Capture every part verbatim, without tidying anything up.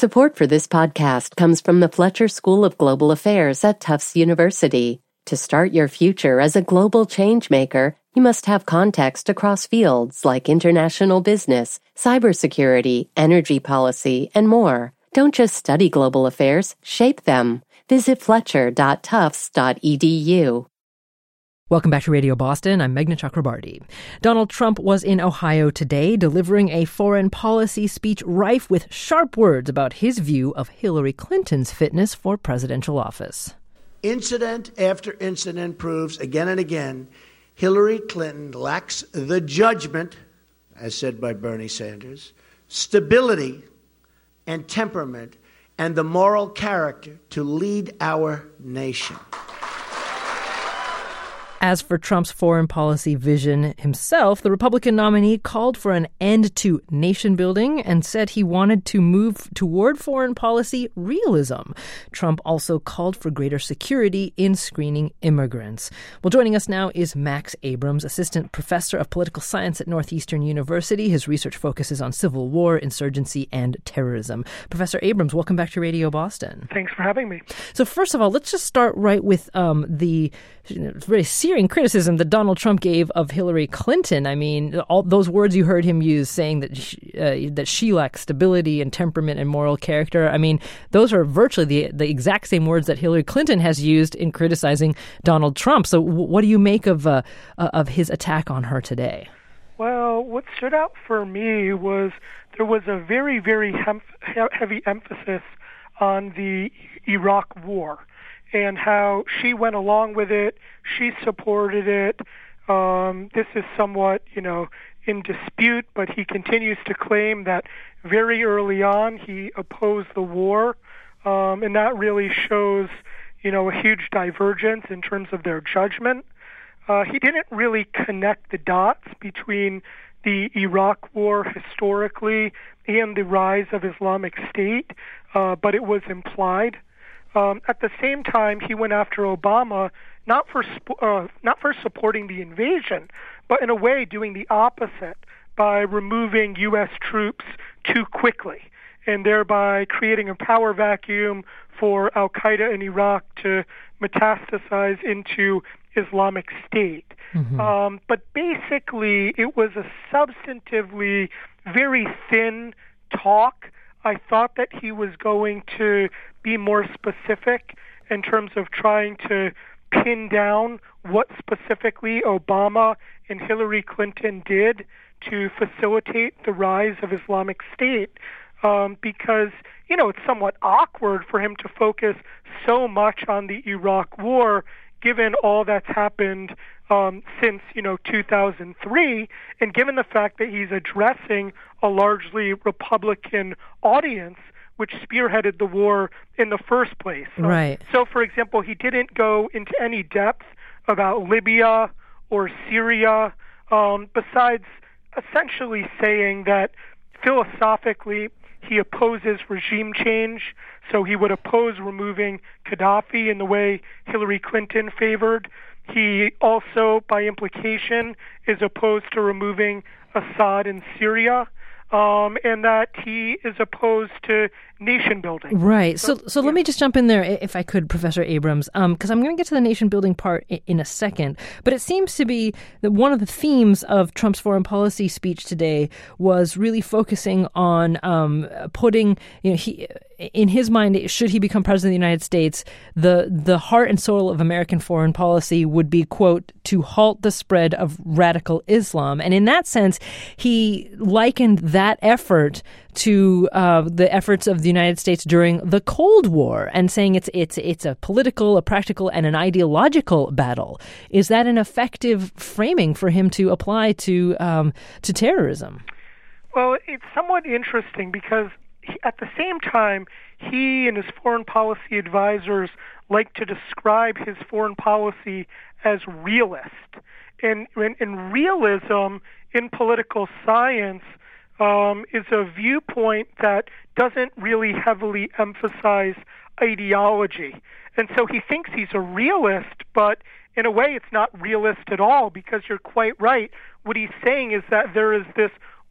Support for this podcast comes from the Fletcher School of Global Affairs at Tufts University. To start your future as a global changemaker, you must have context across fields like international business, cybersecurity, energy policy, and more. Don't just study global affairs, shape them. Visit fletcher dot tufts dot e d u. Welcome back to Radio Boston. I'm Meghna Chakrabarti. Donald Trump was in Ohio today, delivering a foreign policy speech rife with sharp words about his view of Hillary Clinton's fitness for presidential office. Incident after incident proves again and again Hillary Clinton lacks the judgment, as said by Bernie Sanders, stability and temperament, and the moral character to lead our nation. As for Trump's foreign policy vision himself, the Republican nominee called for an end to nation building and said he wanted to move toward foreign policy realism. Trump also called for greater security in screening immigrants. Well, joining us now is Max Abrams, assistant professor of political science at Northeastern University. His research focuses on civil war, insurgency, and terrorism. Professor Abrams, welcome back to Radio Boston. Thanks for having me. So first of all, let's just start right with um, the you know, very serious criticism that Donald Trump gave of Hillary Clinton. I mean, all those words you heard him use, saying that she, uh, that she lacks stability and temperament and moral character. I mean, those are virtually the the exact same words that Hillary Clinton has used in criticizing Donald Trump. So, w- what do you make of uh, uh, of his attack on her today? Well, what stood out for me was there was a very, very hem- heavy emphasis on the Iraq War, and how she went along with it, she supported it. Um, this is somewhat, you know, in dispute, but he continues to claim that very early on he opposed the war, um, and that really shows, you know, a huge divergence in terms of their judgment. Uh, he didn't really connect the dots between the Iraq War historically and the rise of Islamic State, uh, but it was implied. Um, at the same time, he went after Obama not for sp- uh, not for supporting the invasion, but in a way doing the opposite by removing U S troops too quickly and thereby creating a power vacuum for al-Qaeda in Iraq to metastasize into Islamic State. Mm-hmm. Um, but basically, it was a substantively very thin talk. I thought that he was going to be more specific in terms of trying to pin down what specifically Obama and Hillary Clinton did to facilitate the rise of Islamic State, um, because, you know, it's somewhat awkward for him to focus so much on the Iraq War given all that's happened um, since, you know, two thousand three, and given the fact that he's addressing a largely Republican audience, which spearheaded the war in the first place. Right. Um, so, for example, he didn't go into any depth about Libya or Syria, um, besides essentially saying that philosophically he opposes regime change, so he would oppose removing Gaddafi in the way Hillary Clinton favored. He also, by implication, is opposed to removing Assad in Syria, um, and that he is opposed to nation building. Right. So, so, so yeah. let me just jump in there, if I could, Professor Abrams, because um, I'm going to get to the nation building part in, in a second. But it seems to be that one of the themes of Trump's foreign policy speech today was really focusing on um, putting, you know, he. In his mind, should he become president of the United States, the the heart and soul of American foreign policy would be, quote, to halt the spread of radical Islam. And in that sense, he likened that effort to uh, the efforts of the United States during the Cold War, and saying it's it's it's a political, a practical, and an ideological battle. Is that an effective framing for him to apply to um, to terrorism? Well, it's somewhat interesting because at the same time, he and his foreign policy advisors like to describe his foreign policy as realist. And, and, and realism in political science um, is a viewpoint that doesn't really heavily emphasize ideology. And so he thinks he's a realist, but in a way it's not realist at all, because you're quite right. What he's saying is that there is this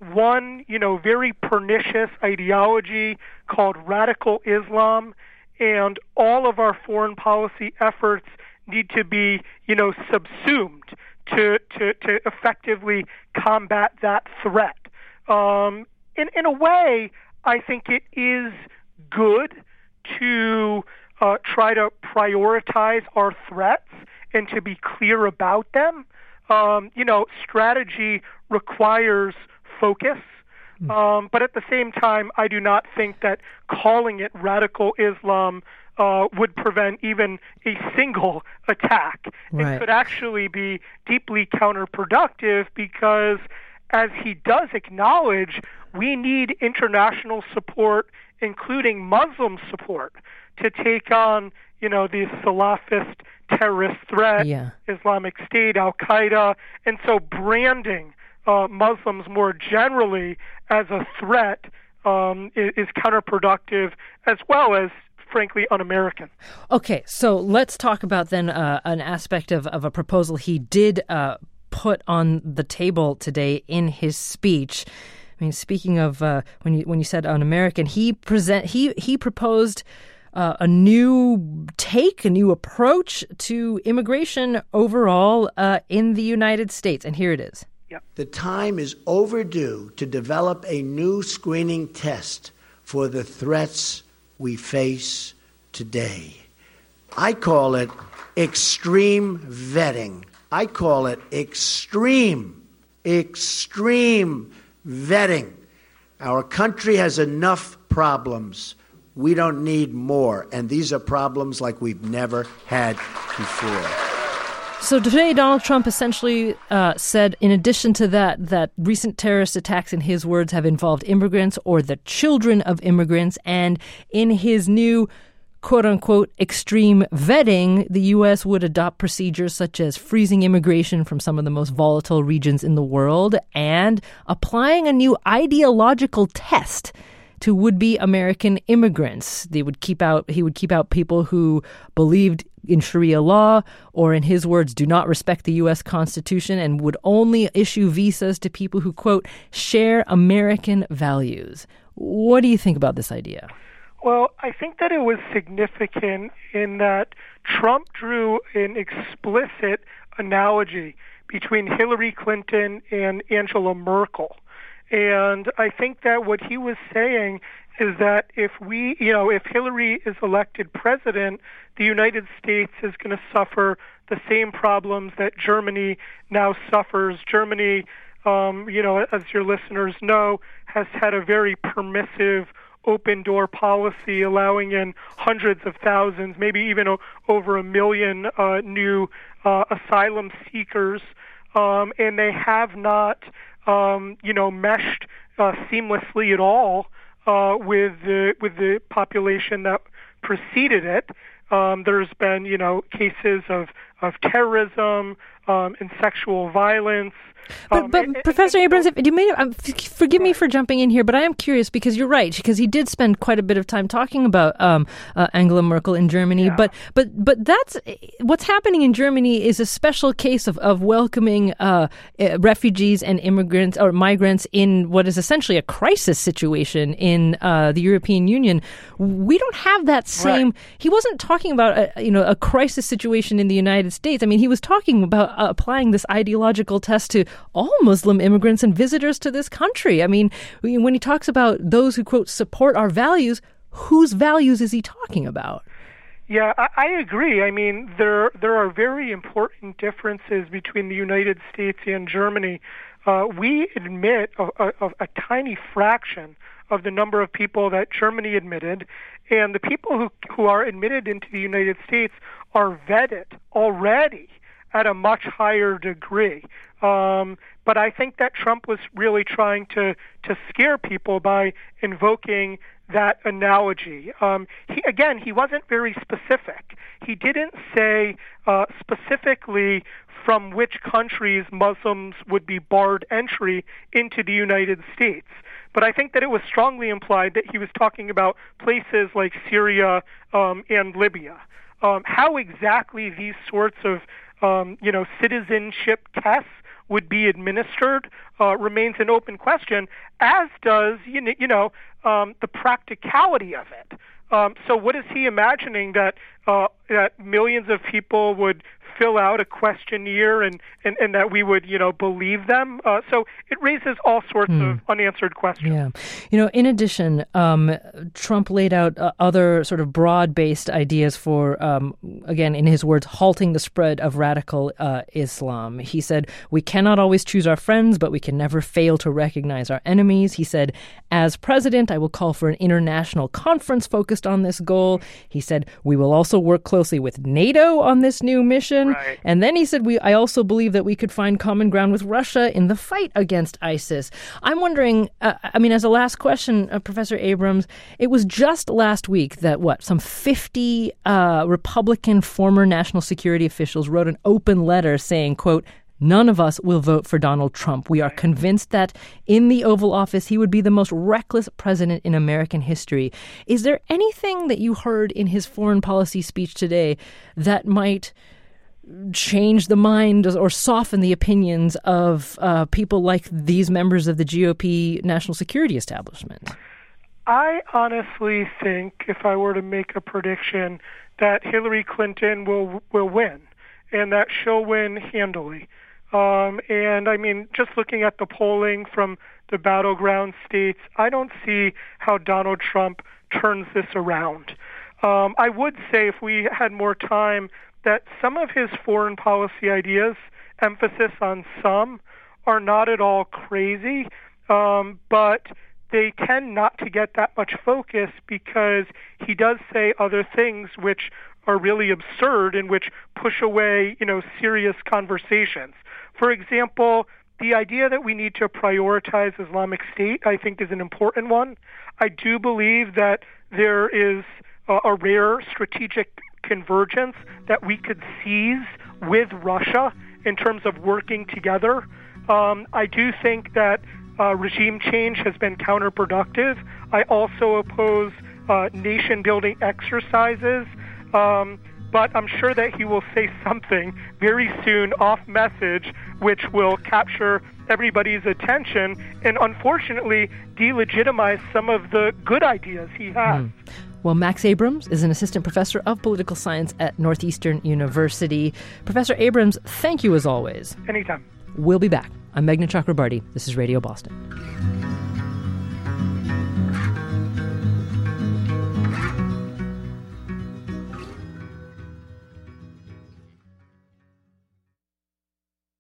one, you know, very pernicious ideology called radical Islam, and all of our foreign policy efforts need to be, you know, subsumed to to, to effectively combat that threat. Um, in in a way, I think it is good to uh, try to prioritize our threats and to be clear about them. Um, you know, strategy requires focus. Um, but at the same time, I do not think that calling it radical Islam uh, would prevent even a single attack. Right. It could actually be deeply counterproductive because, as he does acknowledge, we need international support, including Muslim support, to take on, you know, the Salafist terrorist threat, yeah. Islamic State, Al-Qaeda, and so branding Uh, Muslims more generally as a threat um, is, is counterproductive, as well as, frankly, un-American. Okay, so let's talk about then uh, an aspect of, of a proposal he did uh, put on the table today in his speech. I mean, speaking of uh, when you when you said un-American, he present he he proposed uh, a new take, a new approach to immigration overall uh, in the United States, and here it is. The time is overdue to develop a new screening test for the threats we face today. I call it extreme vetting. I call it extreme, extreme vetting. Our country has enough problems. We don't need more. And these are problems like we've never had before. So today, Donald Trump essentially uh, said, in addition to that, that recent terrorist attacks, in his words, have involved immigrants or the children of immigrants. And in his new, quote-unquote, extreme vetting, the U S would adopt procedures such as freezing immigration from some of the most volatile regions in the world and applying a new ideological test to would-be American immigrants. They would keep out, he would keep out people who believed in Sharia law, or in his words, do not respect the U S Constitution, and would only issue visas to people who, quote, share American values. What do you think about this idea? Well, I think that it was significant in that Trump drew an explicit analogy between Hillary Clinton and Angela Merkel. And I think that what he was saying is that if we, you know, if Hillary is elected president, the United States is going to suffer the same problems that Germany now suffers. Germany, um, you know, as your listeners know, has had a very permissive open door policy, allowing in hundreds of thousands, maybe even o- over a million uh, new uh, asylum seekers, um, and they have not, um, you know, meshed uh, seamlessly at all uh, with the with the population that preceded it. Um, there's been, you know, cases of of terrorism um, and sexual violence. But, Um, but and- and- Professor and Abrams, so- if you may, um, f- forgive me for jumping in here, but I am curious because you're right, because he did spend quite a bit of time talking about um, uh, Angela Merkel in Germany. Yeah. But but but that's what's happening in Germany is a special case of of welcoming uh, uh, refugees and immigrants or migrants in what is essentially a crisis situation in uh, the European Union. We don't have that same. Right. He wasn't talking about a, you know a crisis situation in the United States. I mean, he was talking about uh, applying this ideological test to all Muslim immigrants and visitors to this country. I mean, when he talks about those who, quote, support our values, whose values is he talking about? Yeah, I, I agree. I mean, there there are very important differences between the United States and Germany. Uh, we admit a, a, a tiny fraction of the number of people that Germany admitted, and the people who, who are admitted into the United States are vetted already at a much higher degree. Um, but I think that Trump was really trying to, to scare people by invoking that analogy. Um, he, again, he wasn't very specific. He didn't say uh, specifically from which countries Muslims would be barred entry into the United States. But I think that it was strongly implied that he was talking about places like Syria um, and Libya. Um, how exactly these sorts of um, you know, citizenship tests would be administered uh, remains an open question, as does, you know, you know um, the practicality of it. Um, so what is he imagining, that uh, that millions of people would fill out a questionnaire and, and, and that we would, you know, believe them? Uh, so it raises all sorts mm. of unanswered questions. Yeah. You know, in addition, um, Trump laid out uh, other sort of broad-based ideas for, um, again, in his words, halting the spread of radical uh, Islam. He said, we cannot always choose our friends, but we can never fail to recognize our enemies. He said, as president, I will call for an international conference focused on this goal. He said, we will also work closely with NATO on this new mission. Right. And then he said, "We. I also believe that we could find common ground with Russia in the fight against ISIS." I'm wondering, uh, I mean, as a last question, uh, Professor Abrams, it was just last week that, what, some fifty uh, Republican former national security officials wrote an open letter saying, quote, "None of us will vote for Donald Trump. We are convinced that in the Oval Office, he would be the most reckless president in American history." Is there anything that you heard in his foreign policy speech today that might change the mind or soften the opinions of uh, people like these members of the G O P national security establishment? I honestly think, if I were to make a prediction, that Hillary Clinton will will win, and that she'll win handily. Um, and I mean, just looking at the polling from the battleground states, I don't see how Donald Trump turns this around. Um, I would say, if we had more time, that some of his foreign policy ideas, emphasis on some, are not at all crazy, um, but they tend not to get that much focus because he does say other things which are really absurd and which push away, you know, serious conversations. For example, the idea that we need to prioritize Islamic State, I think, is an important one. I do believe that there is a, a rare strategic convergence that we could seize with Russia in terms of working together. Um, I do think that uh, regime change has been counterproductive. I also oppose uh, nation-building exercises, um, but I'm sure that he will say something very soon off message which will capture everybody's attention and unfortunately delegitimize some of the good ideas he has. Mm. Well, Max Abrams is an assistant professor of political science at Northeastern University. Professor Abrams, thank you as always. Anytime. We'll be back. I'm Meghna Chakrabarti. This is Radio Boston.